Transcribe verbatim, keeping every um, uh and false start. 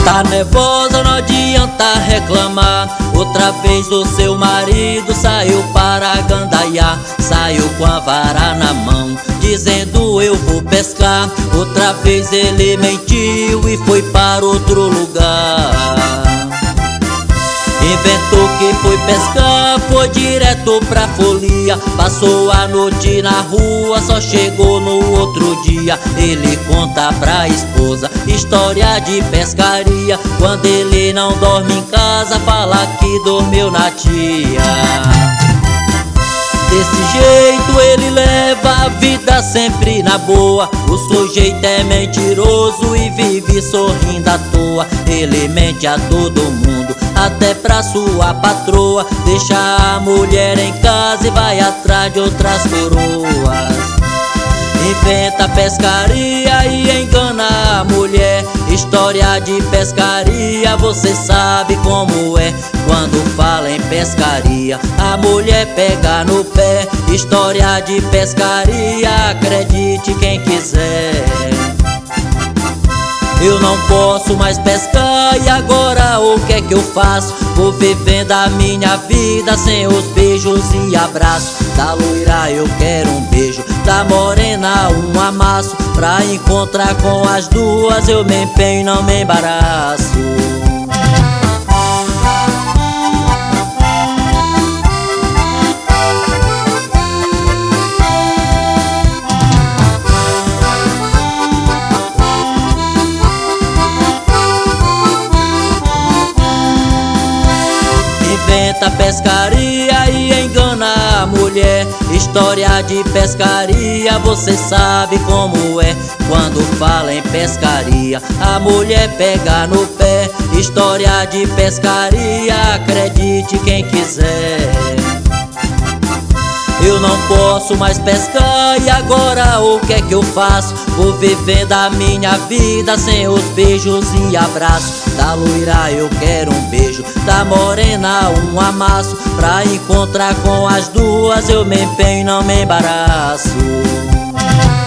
Tá nervosa, não adianta reclamar. Outra vez o seu marido saiu para gandaiar, saiu com a vara na mão, dizendo eu vou pescar. Outra vez ele mentiu e foi para outro lugar. Inventou que foi pescar, foi direto pra folia. Passou a noite na rua, só chegou no outro dia. Ele conta pra esposa história de pescaria. Quando ele não dorme em casa, fala que dormiu na tia. Desse jeito ele leva a vida sempre na boa. O sujeito é mentiroso e vive sorrindo à toa. Ele mente a todo mundo, até pra sua patroa. Deixa a mulher em casa e vai atrás de outras coroas. Inventa pescaria e engana a mulher. História de pescaria, você sabe como é. Quando fala em pescaria, a mulher pega no pé. História de pescaria, acredite quem quiser. Eu não posso mais pescar e agora o que é que eu faço? Vou vivendo a minha vida sem os beijos e abraços. Da loira eu quero um beijo, da morena um amasso. Pra encontrar com as duas eu me empenho, não me embaraço. Inventa pescaria e engana a mulher. História de pescaria, você sabe como é. Quando fala em pescaria, a mulher pega no pé. História de pescaria, acredite quem quiser. Eu não posso mais pescar e agora o que é que eu faço? Vou vivendo a minha vida sem os beijos e abraços. Da loira eu quero um beijo, da morena um amasso. Pra encontrar com as duas eu me empenho, não me embaraço.